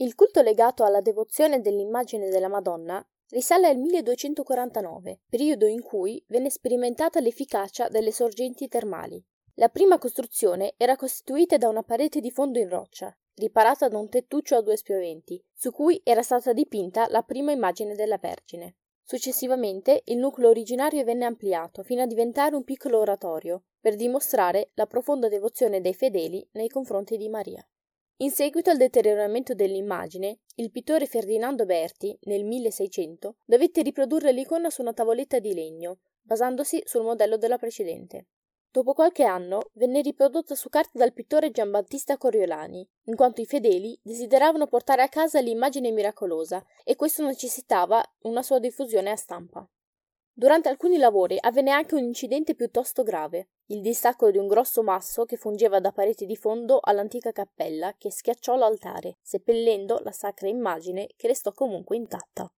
Il culto legato alla devozione dell'immagine della Madonna risale al 1249, periodo in cui venne sperimentata l'efficacia delle sorgenti termali. La prima costruzione era costituita da una parete di fondo in roccia, riparata da un tettuccio a due spioventi, su cui era stata dipinta la prima immagine della Vergine. Successivamente il nucleo originario venne ampliato fino a diventare un piccolo oratorio, per dimostrare la profonda devozione dei fedeli nei confronti di Maria. In seguito al deterioramento dell'immagine, il pittore Ferdinando Berti, nel 1600, dovette riprodurre l'icona su una tavoletta di legno, basandosi sul modello della precedente. Dopo qualche anno venne riprodotta su carta dal pittore Giambattista Coriolani, in quanto i fedeli desideravano portare a casa l'immagine miracolosa e questo necessitava una sua diffusione a stampa. Durante alcuni lavori avvenne anche un incidente piuttosto grave, il distacco di un grosso masso che fungeva da parete di fondo all'antica cappella che schiacciò l'altare, seppellendo la sacra immagine che restò comunque intatta.